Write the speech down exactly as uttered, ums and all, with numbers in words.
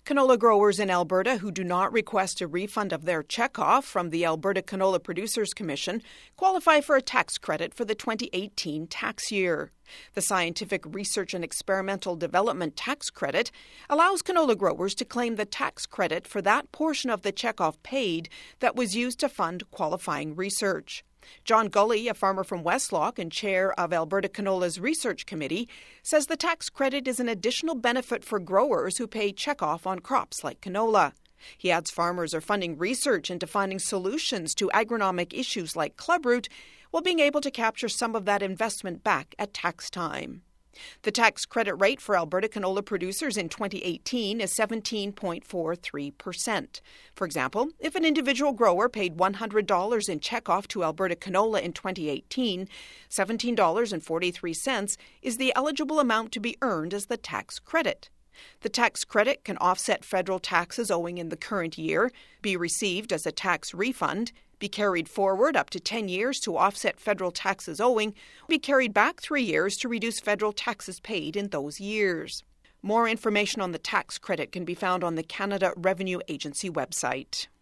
Canola growers in Alberta who do not request a refund of their checkoff from the Alberta Canola Producers Commission qualify for a tax credit for the twenty eighteen tax year. The Scientific Research and Experimental Development Tax Credit allows canola growers to claim the tax credit for that portion of the checkoff paid that was used to fund qualifying research. John Gully, a farmer from Westlock and chair of Alberta Canola's Research Committee, says the tax credit is an additional benefit for growers who pay checkoff on crops like canola. He adds farmers are funding research into finding solutions to agronomic issues like clubroot while being able to capture some of that investment back at tax time. The tax credit rate for Alberta canola producers in twenty eighteen is seventeen point four three percent. For example, if an individual grower paid one hundred dollars in checkoff to Alberta Canola in twenty eighteen, seventeen dollars and forty-three cents is the eligible amount to be earned as the tax credit. The tax credit can offset federal taxes owing in the current year, be received as a tax refund, be carried forward up to ten years to offset federal taxes owing, be carried back three years to reduce federal taxes paid in those years. More information on the tax credit can be found on the Canada Revenue Agency website.